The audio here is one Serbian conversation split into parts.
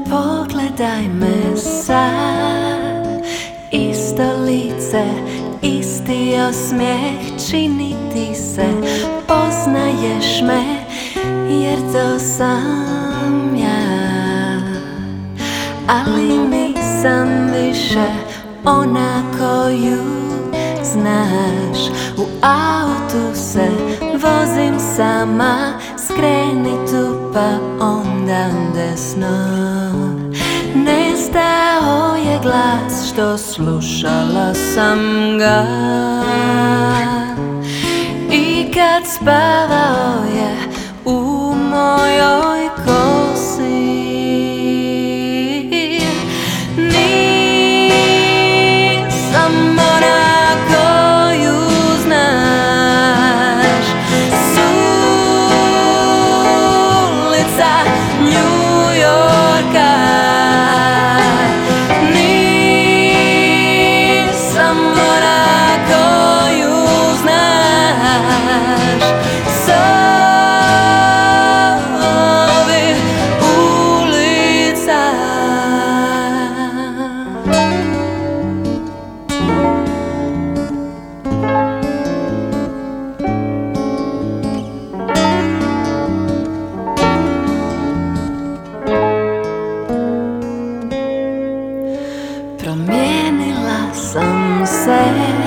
Pogledaj me sad, isto lice, isti osmijeh, čini ti se poznaješ me, jer to sam ja. Ali nisam više ona koju znaš. U autu se vozim sama, skreni tu pa onda desno. Nestao je glas što slušala sam ga, i kad spavao je u mojoj kosi. Nisam ona koju znaš, s ulica New Yorka. Nisam ona koju znaš, s ovih ulica. Promijenila sam se,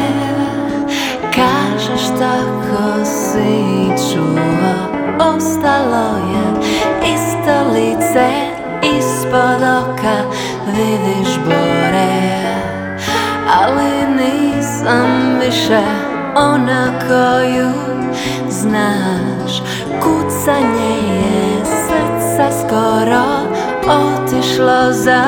kažeš tako si čuo. Ostalo je isto lice, ispod oka vidiš bore. Ali nisam više ona koju znaš. Kucanje je srca skoro otišlo za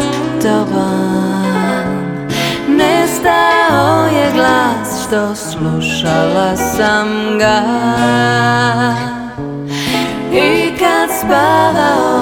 tobom. Nestao je glas što slušala sam ga, i kad spavao